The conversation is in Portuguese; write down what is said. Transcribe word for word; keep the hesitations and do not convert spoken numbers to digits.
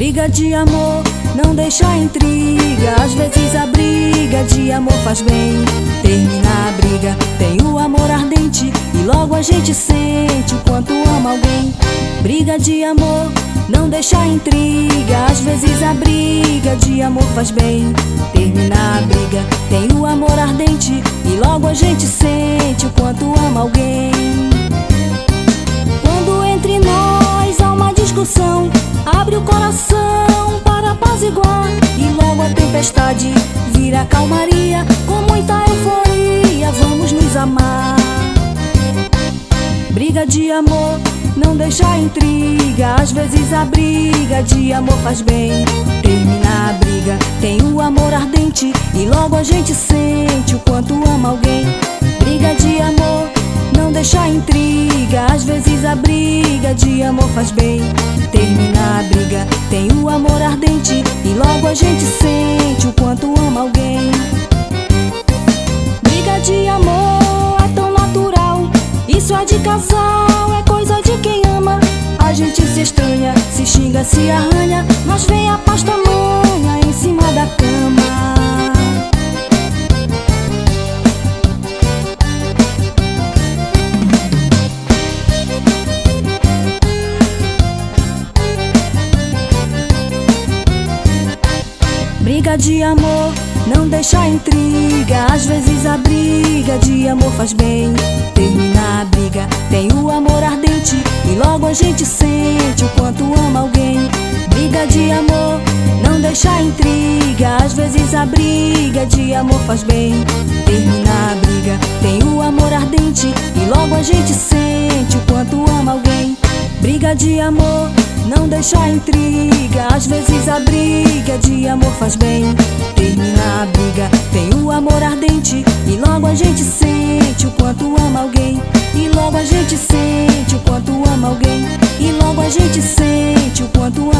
Briga de amor, não deixa intriga. Às vezes a briga de amor faz bem. Termina a briga, tem o amor ardente, e logo a gente sente o quanto ama alguém. Briga de amor, não deixa intriga. Às vezes a briga de amor faz bem. Termina a briga, tem o amor ardente, e logo a gente sente o quanto ama alguém. Quando entre nós há uma discussão, abre o coração para apaziguar, e logo a tempestade vira calmaria. Com muita euforia vamos nos amar. Briga de amor, não deixa intriga. Às vezes a briga de amor faz bem. Termina a briga, tem o amor ardente, e logo a gente sente o quanto ama alguém. Briga de amor, não deixa intriga. Às vezes a briga de amor faz bem. Termina a briga, tem o amor ardente, e logo a gente sente o quanto ama alguém. Briga de amor é tão natural, isso é de casal, é coisa de quem ama. A gente se estranha, se xinga, se arranha, mas vem a paz tamanha em cima da cama. Briga de amor, não deixa intriga. Às vezes a briga de amor faz bem. Termina a briga, tem o amor ardente, e logo a gente sente o quanto ama alguém. Briga de amor, não deixa intriga. Às vezes a briga de amor faz bem. Termina a briga, tem o amor ardente, e logo a gente sente o quanto ama alguém. Briga de amor, não deixa intriga. Às vezes a briga de amor faz bem. Termina a briga, tem o amor ardente, e logo a gente sente o quanto ama alguém. E logo a gente sente o quanto ama alguém. E logo a gente sente o quanto ama